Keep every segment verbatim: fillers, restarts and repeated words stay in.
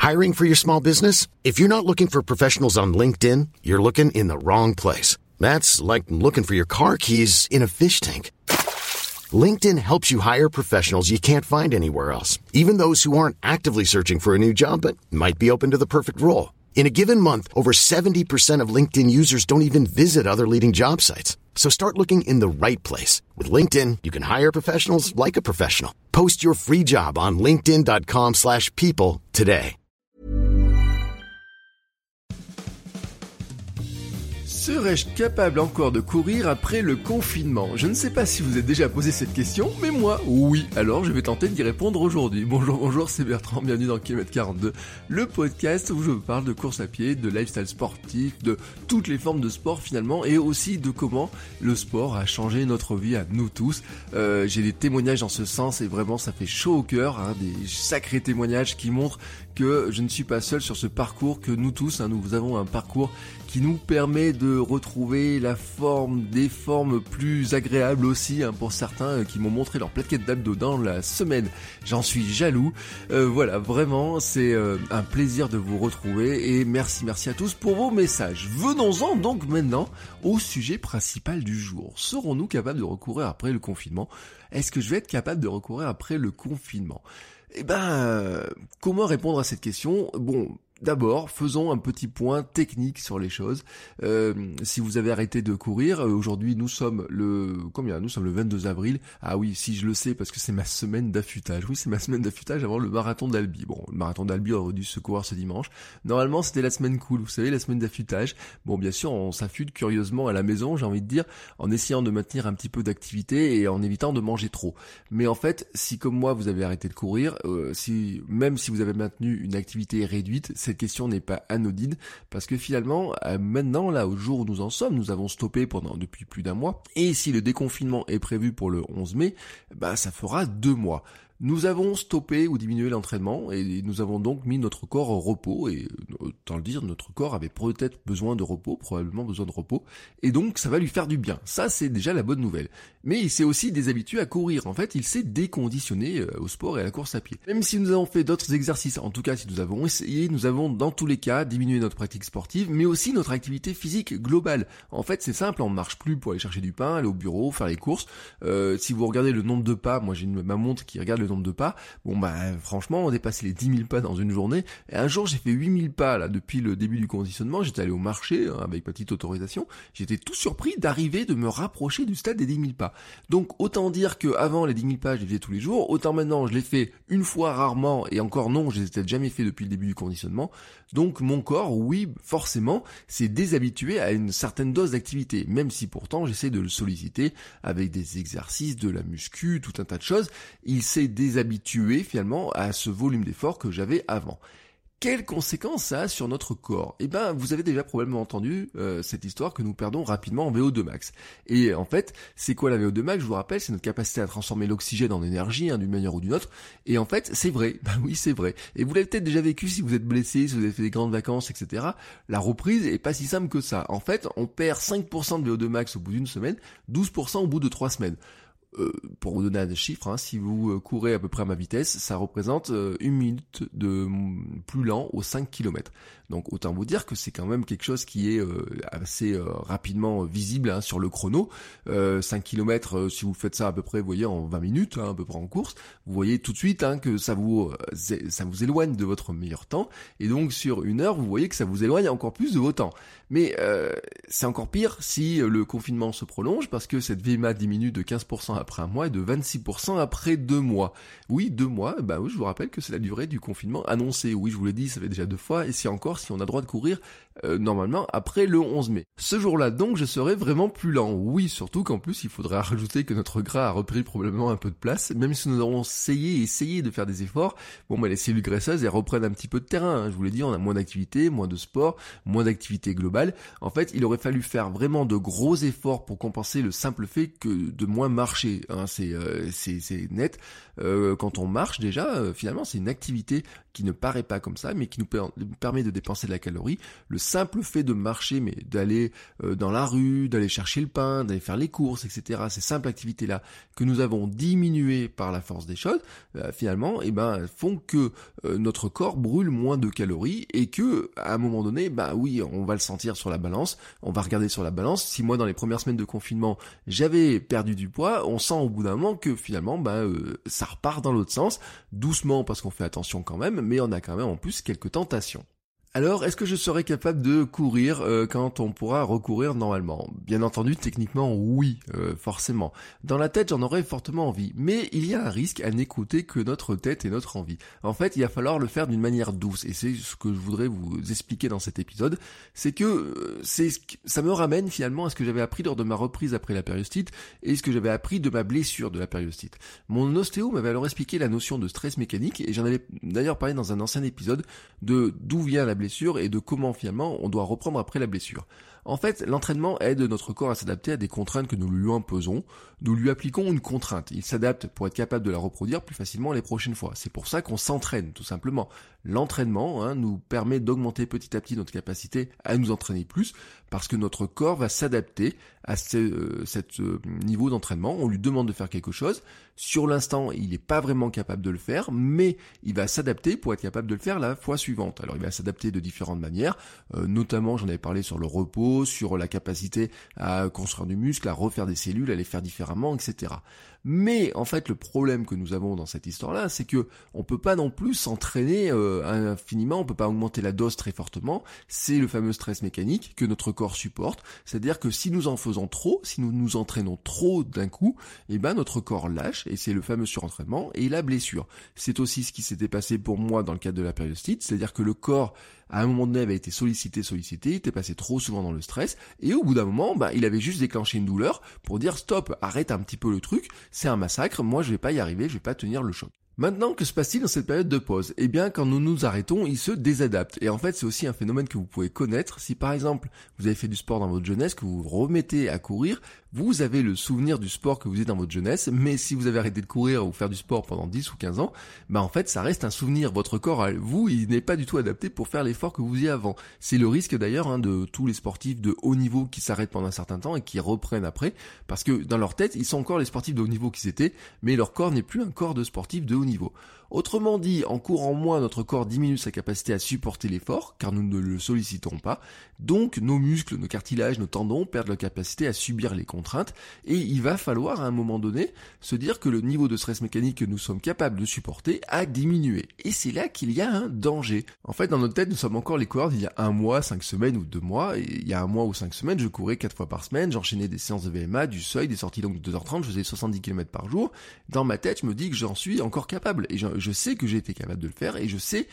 Hiring for your small business? If you're not looking for professionals on LinkedIn, you're looking in the wrong place. That's like looking for your car keys in a fish tank. LinkedIn helps you hire professionals you can't find anywhere else, even those who aren't actively searching for a new job but might be open to the perfect role. In a given month, over seventy percent of LinkedIn users don't even visit other leading job sites. So start looking in the right place. With LinkedIn, you can hire professionals like a professional. Post your free job on linkedin.com slash people today. Serais-je capable encore de courir après le confinement ? Je ne sais pas si vous êtes déjà posé cette question, mais moi, oui. Alors, je vais tenter d'y répondre aujourd'hui. Bonjour, bonjour, c'est Bertrand, bienvenue dans Kilomètre quarante-deux, le podcast où je vous parle de course à pied, de lifestyle sportif, de toutes les formes de sport finalement, et aussi de comment le sport a changé notre vie à nous tous. Euh, j'ai des témoignages en ce sens, et vraiment ça fait chaud au cœur, hein, des sacrés témoignages qui montrent que je ne suis pas seul sur ce parcours, que nous tous, hein, nous avons un parcours qui nous permet de retrouver la forme, des formes plus agréables aussi, hein, pour certains euh, qui m'ont montré leur plaquette d'abdos dans la semaine. J'en suis jaloux. Euh, voilà, vraiment, c'est euh, un plaisir de vous retrouver et merci, merci à tous pour vos messages. Venons-en donc maintenant au sujet principal du jour. Serons-nous capables de recourir après le confinement ? Est-ce que je vais être capable de recourir après le confinement ? Eh ben, euh, comment répondre à cette question ? Bon, d'abord, faisons un petit point technique sur les choses. Euh, si vous avez arrêté de courir, euh, aujourd'hui nous sommes le combien ? Nous sommes le vingt-deux avril. Ah oui, si je le sais parce que c'est ma semaine d'affûtage. Oui, c'est ma semaine d'affûtage avant le marathon d'Albi. Bon, le marathon d'Albi aurait dû se courir ce dimanche. Normalement, c'était la semaine cool. Vous savez, la semaine d'affûtage. Bon, bien sûr, on s'affûte curieusement à la maison, j'ai envie de dire, en essayant de maintenir un petit peu d'activité et en évitant de manger trop. Mais en fait, si comme moi vous avez arrêté de courir, euh, si même si vous avez maintenu une activité réduite, cette question n'est pas anodine parce que finalement, euh, maintenant, là, au jour où nous en sommes, nous avons stoppé pendant depuis plus d'un mois et si le déconfinement est prévu pour le onze mai, bah ça fera deux mois. Nous avons stoppé ou diminué l'entraînement et nous avons donc mis notre corps au repos et autant le dire, notre corps avait peut-être besoin de repos, probablement besoin de repos et donc ça va lui faire du bien. Ça c'est déjà la bonne nouvelle. Mais il s'est aussi déshabitué à courir. En fait, il s'est déconditionné au sport et à la course à pied. Même si nous avons fait d'autres exercices, en tout cas si nous avons essayé, nous avons dans tous les cas diminué notre pratique sportive mais aussi notre activité physique globale. En fait c'est simple, on ne marche plus pour aller chercher du pain, aller au bureau, faire les courses. Euh, si vous regardez le nombre de pas, moi j'ai une, ma montre qui regarde le nombre de pas, bon bah franchement on dépasse les dix mille pas dans une journée, et un jour j'ai fait huit mille pas là depuis le début du conditionnement, j'étais allé au marché hein, avec petite autorisation, j'étais tout surpris d'arriver, de me rapprocher du stade des dix mille pas. Donc autant dire que avant les dix mille pas je les faisais tous les jours, autant maintenant je les fais une fois rarement, et encore non, je les ai peut-être jamais fait depuis le début du conditionnement, donc mon corps, oui forcément, s'est déshabitué à une certaine dose d'activité, même si pourtant j'essaie de le solliciter avec des exercices, de la muscu, tout un tas de choses, il s'est déshabitué finalement à ce volume d'effort que j'avais avant. Quelles conséquences ça a sur notre corps ? Eh ben, vous avez déjà probablement entendu euh, cette histoire que nous perdons rapidement en V O deux max. Et en fait, c'est quoi la V O deux max ? Je vous rappelle, c'est notre capacité à transformer l'oxygène en énergie, hein, d'une manière ou d'une autre. Et en fait, c'est vrai. Ben oui, c'est vrai. Et vous l'avez peut-être déjà vécu si vous êtes blessé, si vous avez fait des grandes vacances, et cetera. La reprise est pas si simple que ça. En fait, on perd cinq pour cent de V O deux max au bout d'une semaine, douze pour cent au bout de trois semaines. Euh, pour vous donner un chiffre, hein, si vous euh, courez à peu près à ma vitesse, ça représente euh, une minute de plus lent aux cinq kilomètres. Donc autant vous dire que c'est quand même quelque chose qui est euh, assez euh, rapidement visible hein, sur le chrono. Euh, cinq kilomètres, euh, si vous faites ça à peu près, vous voyez, en vingt minutes, hein, à peu près en course, vous voyez tout de suite hein, que ça vous euh, ça vous éloigne de votre meilleur temps. Et donc sur une heure, vous voyez que ça vous éloigne encore plus de vos temps. Mais euh, c'est encore pire si le confinement se prolonge parce que cette V M A diminue de quinze pour cent après un mois et de vingt-six pour cent après deux mois. Oui, deux mois, bah oui, je vous rappelle que c'est la durée du confinement annoncé. Oui, je vous l'ai dit, ça fait déjà deux fois, et si encore, si on a droit de courir, euh, normalement, après le onze mai. Ce jour-là, donc, je serai vraiment plus lent. Oui, surtout qu'en plus, il faudra rajouter que notre gras a repris probablement un peu de place, même si nous avons essayé et essayé de faire des efforts. Bon, bah, les cellules graisseuses, elles reprennent un petit peu de terrain, hein. Je vous l'ai dit, on a moins d'activité, moins de sport, moins d'activité globale. En fait, il aurait fallu faire vraiment de gros efforts pour compenser le simple fait que de moins marcher marcher, hein, c'est, euh, c'est, c'est net. Euh, quand on marche déjà, euh, finalement, c'est une activité qui ne paraît pas comme ça, mais qui nous per- permet de dépenser de la calorie. Le simple fait de marcher, mais d'aller euh, dans la rue, d'aller chercher le pain, d'aller faire les courses, et cetera. Ces simples activités-là que nous avons diminuées par la force des choses, euh, finalement, eh ben, font que euh, notre corps brûle moins de calories et que, à un moment donné, bah oui, on va le sentir sur la balance. On va regarder sur la balance. Si moi, dans les premières semaines de confinement, j'avais perdu du poids, on sent au bout d'un moment que finalement, bah, euh, ça repart dans l'autre sens, doucement parce qu'on fait attention quand même, mais on a quand même en plus quelques tentations. Alors, est-ce que je serai capable de courir euh, quand on pourra recourir normalement ? Bien entendu, techniquement, oui, euh, forcément. Dans la tête, j'en aurais fortement envie. Mais il y a un risque à n'écouter que notre tête et notre envie. En fait, il va falloir le faire d'une manière douce. Et c'est ce que je voudrais vous expliquer dans cet épisode. C'est que euh, c'est ça me ramène finalement à ce que j'avais appris lors de ma reprise après la périostite et ce que j'avais appris de ma blessure de la périostite. Mon ostéo m'avait alors expliqué la notion de stress mécanique et j'en avais d'ailleurs parlé dans un ancien épisode de d'où vient la blessure et de comment finalement on doit reprendre après la blessure. En fait, l'entraînement aide notre corps à s'adapter à des contraintes que nous lui imposons. Nous lui appliquons une contrainte. Il s'adapte pour être capable de la reproduire plus facilement les prochaines fois. C'est pour ça qu'on s'entraîne, tout simplement. L'entraînement hein, nous permet d'augmenter petit à petit notre capacité à nous entraîner plus parce que notre corps va s'adapter à ce euh, cet, euh, niveau d'entraînement. On lui demande de faire quelque chose. Sur l'instant, il n'est pas vraiment capable de le faire, mais il va s'adapter pour être capable de le faire la fois suivante. Alors, il va s'adapter de différentes manières, euh, notamment, j'en avais parlé sur le repos, sur la capacité à construire du muscle, à refaire des cellules, à les faire différemment, et cetera. Mais en fait, le problème que nous avons dans cette histoire-là, c'est que on peut pas non plus s'entraîner euh, infiniment, on peut pas augmenter la dose très fortement. C'est le fameux stress mécanique que notre corps supporte. C'est-à-dire que si nous en faisons trop, si nous nous entraînons trop d'un coup, eh ben notre corps lâche et c'est le fameux surentraînement et la blessure. C'est aussi ce qui s'était passé pour moi dans le cadre de la périostite, c'est-à-dire que le corps à un moment donné, avait été sollicité, sollicité, il était passé trop souvent dans le stress, et au bout d'un moment, bah, il avait juste déclenché une douleur pour dire stop, arrête un petit peu le truc, c'est un massacre, moi je vais pas y arriver, je vais pas tenir le choc. Maintenant, que se passe-t-il dans cette période de pause ? Eh bien, quand nous nous arrêtons, il se désadapte. Et en fait, c'est aussi un phénomène que vous pouvez connaître. Si par exemple, vous avez fait du sport dans votre jeunesse, que vous vous remettez à courir, vous avez le souvenir du sport que vous faisiez dans votre jeunesse, mais si vous avez arrêté de courir ou faire du sport pendant dix ou quinze ans, bah en fait, ça reste un souvenir. Votre corps, vous, il n'est pas du tout adapté pour faire l'effort que vous faisiez avant. C'est le risque d'ailleurs hein, de tous les sportifs de haut niveau qui s'arrêtent pendant un certain temps et qui reprennent après, parce que dans leur tête, ils sont encore les sportifs de haut niveau qu'ils étaient, mais leur corps n'est plus un corps de sportif de haut niveau. Autrement dit, en courant moins, notre corps diminue sa capacité à supporter l'effort, car nous ne le sollicitons pas. Donc, nos muscles, nos cartilages, nos tendons perdent leur capacité à subir les contraintes, et il va falloir, à un moment donné, se dire que le niveau de stress mécanique que nous sommes capables de supporter a diminué. Et c'est là qu'il y a un danger. En fait, dans notre tête, nous sommes encore les coureurs d'il y a un mois, cinq semaines ou deux mois, et il y a un mois ou cinq semaines, je courais quatre fois par semaine, j'enchaînais des séances de V M A, du seuil, des sorties longues de deux heures trente, je faisais soixante-dix kilomètres par jour. Dans ma tête, je me dis que j'en suis encore capable, et je, je sais que j'ai été capable de le faire, et je sais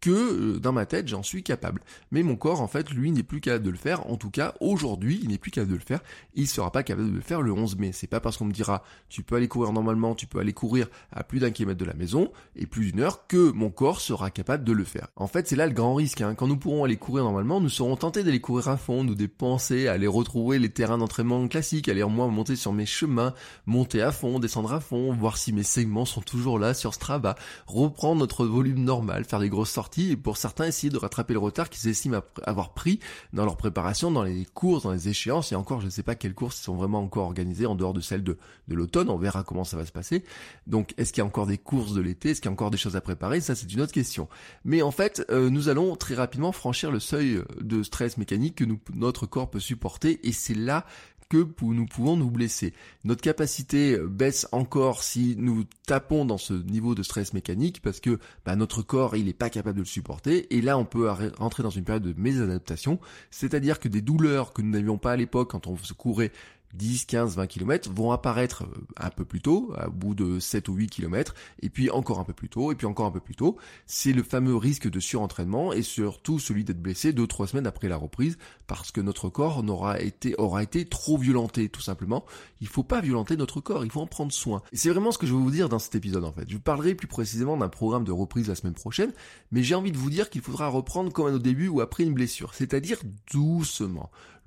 que dans ma tête j'en suis capable. Mais mon corps en fait lui n'est plus capable de le faire, en tout cas aujourd'hui il n'est plus capable de le faire, il sera pas capable de le faire le onze mai. C'est pas parce qu'on me dira tu peux aller courir normalement, tu peux aller courir à plus d'un kilomètre de la maison et plus d'une heure que mon corps sera capable de le faire. En fait c'est là le grand risque, hein. Quand nous pourrons aller courir normalement, nous serons tentés d'aller courir à fond, nous dépenser, aller retrouver les terrains d'entraînement classiques, aller moi monter sur mes chemins, monter à fond, descendre à fond, voir si mes segments sont toujours là sur Strava, reprendre notre volume normal, faire des grosses sorties et pour certains essayer de rattraper le retard qu'ils estiment avoir pris dans leur préparation, dans les courses, dans les échéances. Et encore, je ne sais pas quelles courses sont vraiment encore organisées en dehors de celles de, de l'automne. On verra comment ça va se passer. Donc, est-ce qu'il y a encore des courses de l'été ? Est-ce qu'il y a encore des choses à préparer ? Ça, c'est une autre question. Mais en fait, euh, nous allons très rapidement franchir le seuil de stress mécanique que nous, notre corps peut supporter. Et c'est là que nous pouvons nous blesser. Notre capacité baisse encore si nous tapons dans ce niveau de stress mécanique parce que bah, notre corps il est pas capable de le supporter et là on peut rentrer dans une période de mésadaptation, c'est-à-dire que des douleurs que nous n'avions pas à l'époque quand on se courait dix, quinze, vingt kilomètres vont apparaître un peu plus tôt, au bout de sept ou huit kilomètres, et puis encore un peu plus tôt, et puis encore un peu plus tôt. C'est le fameux risque de surentraînement et surtout celui d'être blessé deux, trois semaines après la reprise parce que notre corps n'aura été, aura été trop violenté, tout simplement. Il faut pas violenter notre corps, il faut en prendre soin. Et c'est vraiment ce que je veux vous dire dans cet épisode, en fait. Je vous parlerai plus précisément d'un programme de reprise la semaine prochaine, mais j'ai envie de vous dire qu'il faudra reprendre comme à nos débuts ou après une blessure, c'est-à-dire doucement.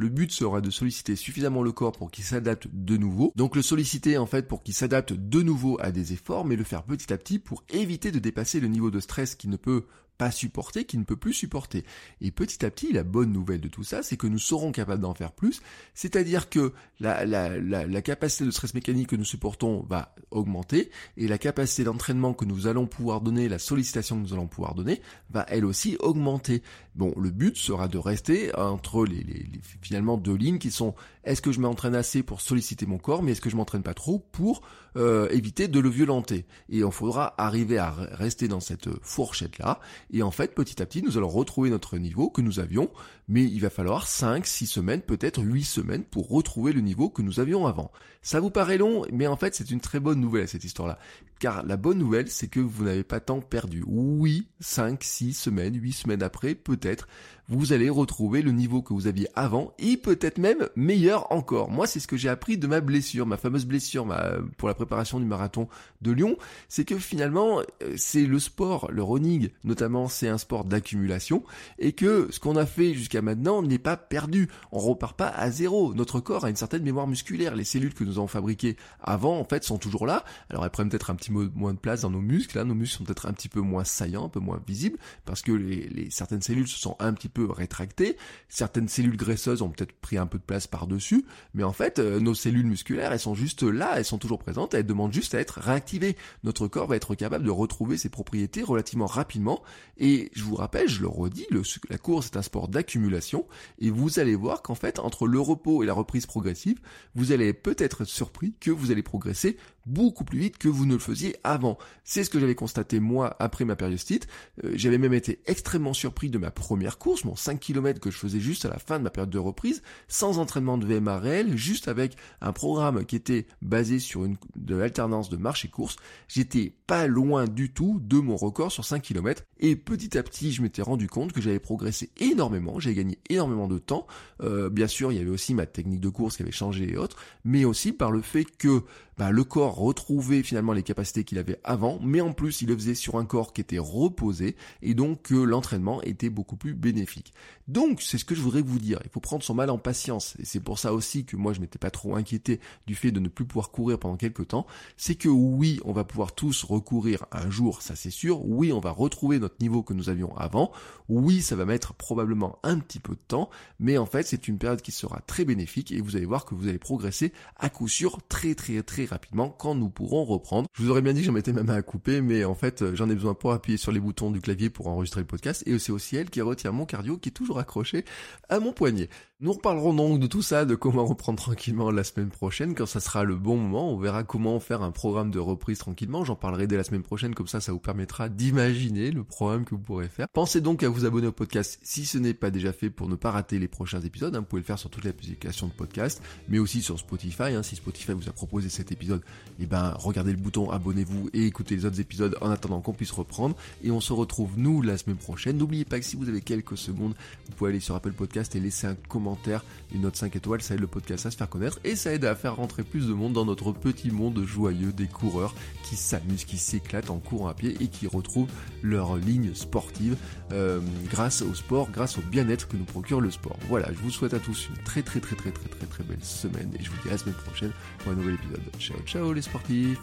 Le but sera de solliciter suffisamment le corps pour qu'il s'adapte de nouveau. Donc le solliciter en fait pour qu'il s'adapte de nouveau à des efforts, mais le faire petit à petit pour éviter de dépasser le niveau de stress qui ne peut pas supporter, qui ne peut plus supporter. Et petit à petit, la bonne nouvelle de tout ça, c'est que nous serons capables d'en faire plus, c'est-à-dire que la, la, la, la capacité de stress mécanique que nous supportons va augmenter, et la capacité d'entraînement que nous allons pouvoir donner, la sollicitation que nous allons pouvoir donner, va elle aussi augmenter. Bon, le but sera de rester entre les, les, les finalement deux lignes qui sont: est-ce que je m'entraîne assez pour solliciter mon corps, mais est-ce que je m'entraîne pas trop pour euh, éviter de le violenter? Et il faudra arriver à rester dans cette fourchette-là. Et en fait, petit à petit, nous allons retrouver notre niveau que nous avions, mais il va falloir cinq, six semaines, peut-être huit semaines pour retrouver le niveau que nous avions avant. Ça vous paraît long, mais en fait, c'est une très bonne nouvelle, cette histoire-là. Car la bonne nouvelle, c'est que vous n'avez pas tant perdu. Oui, cinq, six semaines, huit semaines après, peut-être, vous allez retrouver le niveau que vous aviez avant, et peut-être même meilleur encore. Moi, c'est ce que j'ai appris de ma blessure, ma fameuse blessure ma, pour la préparation du marathon de Lyon, c'est que finalement, c'est le sport, le running, notamment, c'est un sport d'accumulation, et que ce qu'on a fait jusqu'à maintenant n'est pas perdu. On repart pas à zéro. Notre corps a une certaine mémoire musculaire. Les cellules que nous avons fabriquées avant, en fait, sont toujours là. Alors, elles prennent peut-être un petit peu moins de place dans nos muscles. Là, nos muscles sont peut-être un petit peu moins saillants, un peu moins visibles, parce que les, les certaines cellules se sont un petit peu rétractées. Certaines cellules graisseuses ont peut-être pris un peu de place par-dessus. Mais en fait, euh, nos cellules musculaires, elles sont juste là, elles sont toujours présentes, elles demandent juste à être réactivées. Notre corps va être capable de retrouver ses propriétés relativement rapidement. Et je vous rappelle, je le redis, le, la course est un sport d'accumulation. Et vous allez voir qu'en fait, entre le repos et la reprise progressive, vous allez peut-être être surpris que vous allez progresser beaucoup plus vite que vous ne le faisiez avant. C'est ce que j'avais constaté moi après ma périostite. Euh, j'avais même été extrêmement surpris de ma première course, mon cinq kilomètres que je faisais juste à la fin de ma période de reprise, sans entraînement de V M A réel, juste avec un programme qui était basé sur une de l'alternance de marche et course. J'étais pas loin du tout de mon record sur cinq kilomètres, et petit à petit je m'étais rendu compte que j'avais progressé énormément, j'avais gagné énormément de temps. Euh, bien sûr, il y avait aussi ma technique de course qui avait changé et autres, mais aussi par le fait que bah, le corps retrouvait finalement les capacités qu'il avait avant, mais en plus il le faisait sur un corps qui était reposé, et donc que euh, l'entraînement était beaucoup plus bénéfique. Donc c'est ce que je voudrais vous dire, il faut prendre son mal en patience, et c'est pour ça aussi que moi je n'étais pas trop inquiété du fait de ne plus pouvoir courir pendant quelques temps. C'est que oui, on va pouvoir tous recourir un jour, ça c'est sûr, oui on va retrouver notre niveau que nous avions avant, oui ça va mettre probablement un petit peu de temps, mais en fait c'est une période qui sera très bénéfique, et vous allez voir que vous allez progresser à coup sûr très très très rapidement quand nous pourrons reprendre. Je vous aurais bien dit que j'en mettais ma main à couper, mais en fait j'en ai besoin pour appuyer sur les boutons du clavier pour enregistrer le podcast, et c'est aussi elle qui retient mon cardio qui est toujours accroché à mon poignet. Nous reparlerons donc de tout ça, de comment reprendre tranquillement la semaine prochaine, quand ça sera le bon moment. On verra comment faire un programme de reprise tranquillement. J'en parlerai dès la semaine prochaine, comme ça, ça vous permettra d'imaginer le programme que vous pourrez faire. Pensez donc à vous abonner au podcast si ce n'est pas déjà fait pour ne pas rater les prochains épisodes. Vous pouvez le faire sur toutes les applications de podcast, mais aussi sur Spotify. Si Spotify vous a proposé cet épisode, eh ben, regardez le bouton abonnez-vous et écoutez les autres épisodes en attendant qu'on puisse reprendre. Et on se retrouve, nous, la semaine prochaine. N'oubliez pas que si vous avez quelques secondes, vous pouvez aller sur Apple Podcast et laisser un commentaire, une note cinq étoiles, ça aide le podcast à se faire connaître et ça aide à faire rentrer plus de monde dans notre petit monde joyeux des coureurs qui s'amusent, qui s'éclatent en courant à pied et qui retrouvent leur ligne sportive euh, grâce au sport, grâce au bien-être que nous procure le sport. Voilà, je vous souhaite à tous une très très très très très très très belle semaine et je vous dis à la semaine prochaine pour un nouvel épisode. Ciao ciao les sportifs.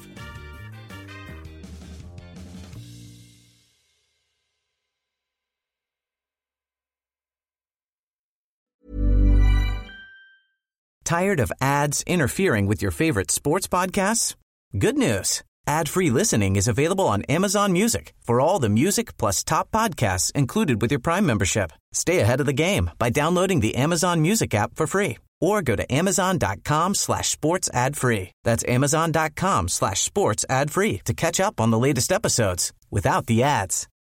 Tired of ads interfering with your favorite sports podcasts? Good news. Ad-free listening is available on Amazon Music for all the music plus top podcasts included with your Prime membership. Stay ahead of the game by downloading the Amazon Music app for free or go to amazon.com slash sports ad free. That's amazon.com slash sports ad free to catch up on the latest episodes without the ads.